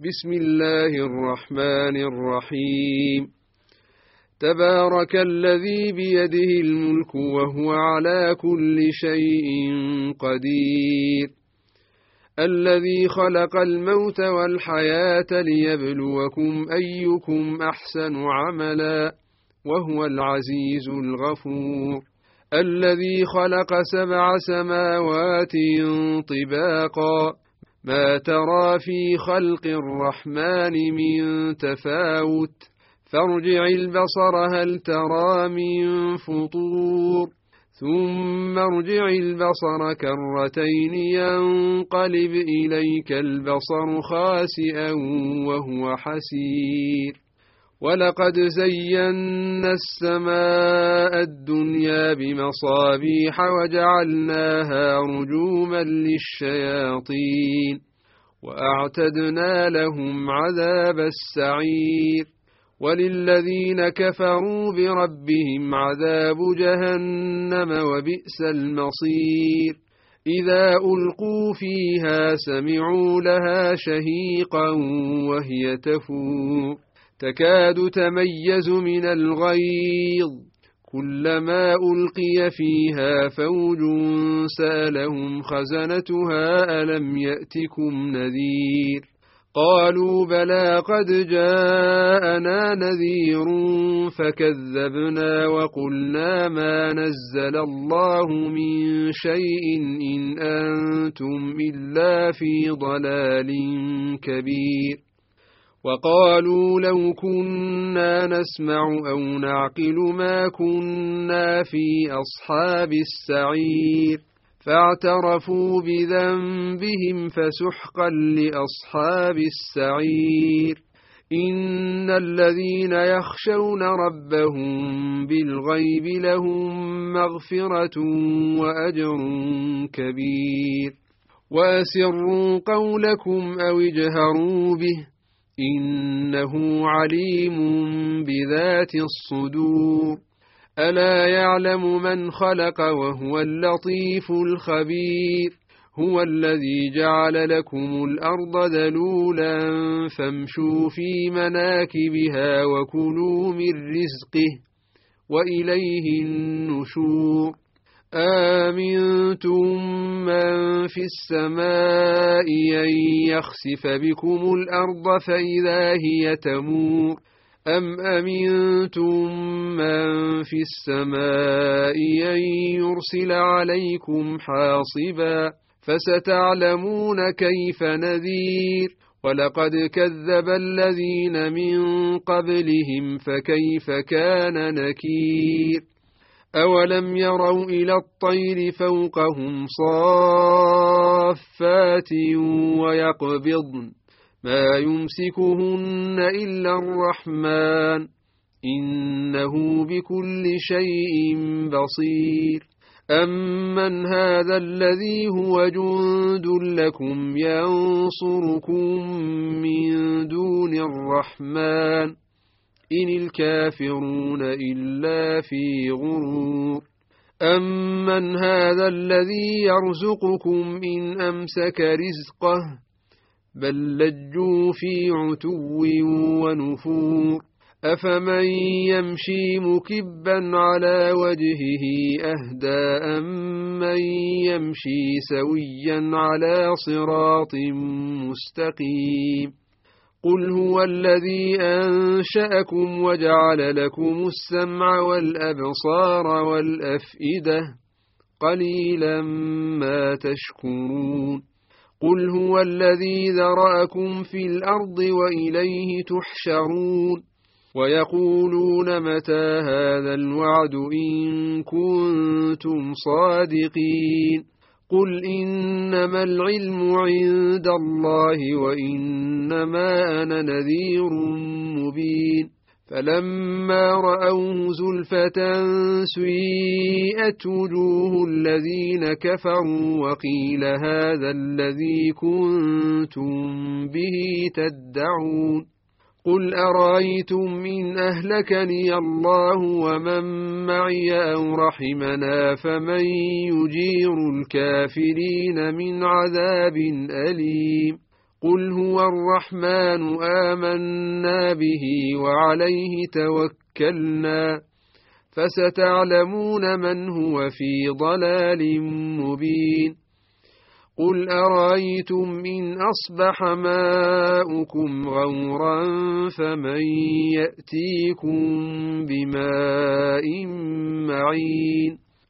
بسم الله الرحمن الرحيم. تبارك الذي بيده الملك وهو على كل شيء قدير، الذي خلق الموت والحياة ليبلوكم أيكم أحسن عملا وهو العزيز الغفور، الذي خلق 7 سماوات طباقا ما ترى في خلق الرحمن من تفاوت، فارجع البصر هل ترى من فطور، ثم ارجع البصر كرتين ينقلب إليك البصر خاسئا وهو حسير، ولقد زينا السماء الدنيا بمصابيح وجعلناها رجوما للشياطين وأعتدنا لهم عذاب السعير، وللذين كفروا بربهم عذاب جهنم وبئس المصير، إذا ألقوا فيها سمعوا لها شهيقا وهي تفور تكاد تميز من الغيظ، كلما ألقي فيها فوج سألهم خزنتها ألم يأتكم نذير، قالوا بلى قد جاءنا نذير فكذبنا وقلنا ما نزل الله من شيء إن أنتم إلا في ضلال كبير، وقالوا لو كنا نسمع أو نعقل ما كنا في أصحاب السعير، فاعترفوا بذنبهم فسحقا لأصحاب السعير، إن الذين يخشون ربهم بالغيب لهم مغفرة وأجر كبير، وأسروا قولكم أو اجهروا به إنه عليم بذات الصدور، ألا يعلم من خلق وهو اللطيف الخبير، هو الذي جعل لكم الأرض ذلولا فامشوا في مناكبها وكلوا من رزقه وإليه النشور، آمنتم من في السماء أن يخسف بكم الأرض فإذا هي تمور، أم أمنتم من في السماء أن يرسل عليكم حاصبا، فستعلمون كيف نذير، ولقد كذب الذين من قبلهم فكيف كان نكير، أولم يروا إلى الطير فوقهم صافات ويقبضن ما يمسكهن إلا الرحمن إنه بكل شيء بصير، أمن هذا الذي هو جند لكم ينصركم من دون الرحمن إن الكافرون إلا في غرور، أمن هذا الذي يرزقكم إن أمسك رزقه بل لجوا في عتو ونفور، أفمن يمشي مكبا على وجهه أهدى أمن يمشي سويا على صراط مستقيم، قل هو الذي أنشأكم وجعل لكم السمع والأبصار والأفئدة قليلا ما تشكرون، قل هو الذي ذرأكم في الأرض وإليه تحشرون، ويقولون متى هذا الوعد إن كنتم صادقين، قل إنما العلم عند الله وإنما أنا نذير مبين، فلما رأوه زلفة سيئت وجوه الذين كفروا وقيل هذا الذي كنتم به تدعون، قل أرأيتم إن أهلكني الله ومن معي أو رحمنا فمن يجير الكافرين من عذاب أليم، قل هو الرحمن آمنا به وعليه توكلنا فستعلمون من هو في ضلال مبين قل أرأيتم إن أصبح ماؤكم غورا فمن يأتيكم بماء معين